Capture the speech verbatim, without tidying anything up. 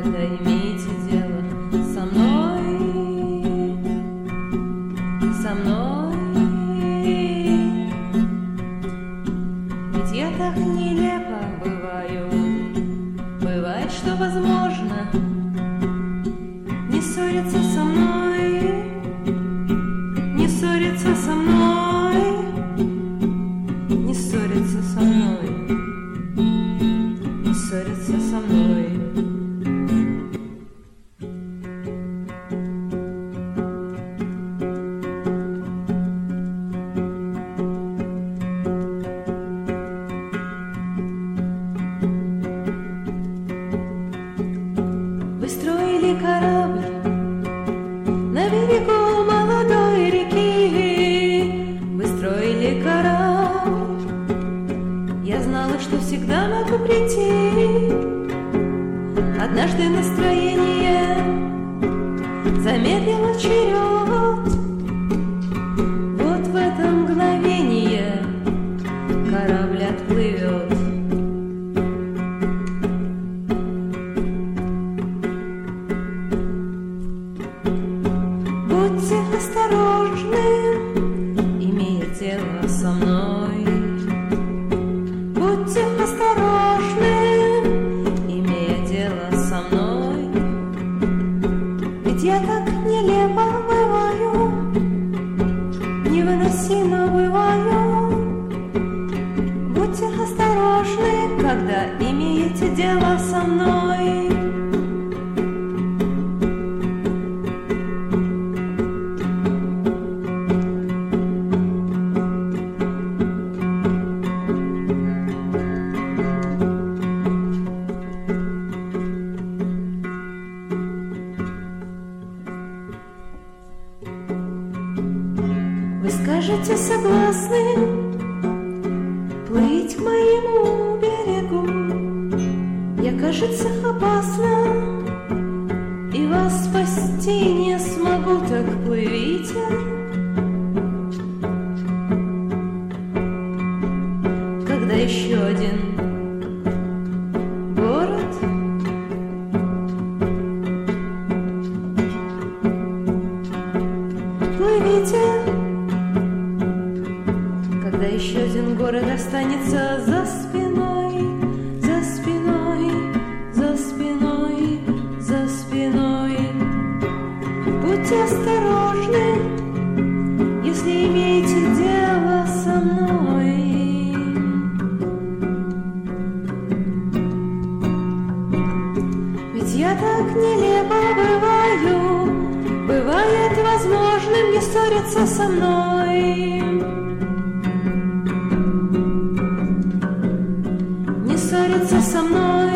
когда имеете дело со мной, со мной. Ведь я так нелепо бываю, бывает, что возможно не ссориться со мной, не ссориться со мной, не ссориться со мной, не ссориться со мной. Вы строили корабль на берегу молодой реки, вы строили корабль, я знала, что всегда могу прийти. Однажды настроение замедлило черед, вот в это мгновение корабль отплывет. Будьте осторожны, имея дело со мной. Будьте осторожны, имея дело со мной. Ведь я так нелепо бываю, невыносимо бываю. Будьте осторожны, когда имеете дело со мной. Вы скажете, согласны плыть к моему берегу? Я, кажется, опасна, и вас спасти не смогу, так плывите. Когда еще один город плывите. Когда еще один город останется за спиной, за спиной, за спиной, за спиной. Будьте осторожны, если имеете дело со мной. Ведь я так нелепо бываю, бывает возможным не ссориться со мной. Ссориться со мной.